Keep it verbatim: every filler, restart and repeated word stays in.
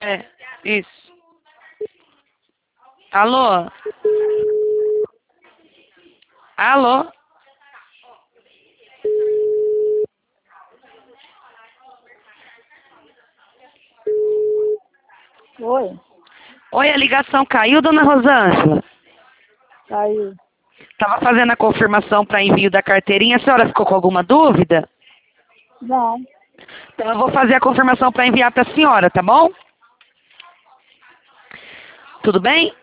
É, isso. Alô? Alô? Oi, Oi, a ligação caiu, dona Rosângela? caiu. Estava fazendo a confirmação para envio da carteirinha. A senhora ficou com alguma dúvida? Não, Então eu vou fazer a confirmação para enviar para a senhora, tá bom? Tudo bem?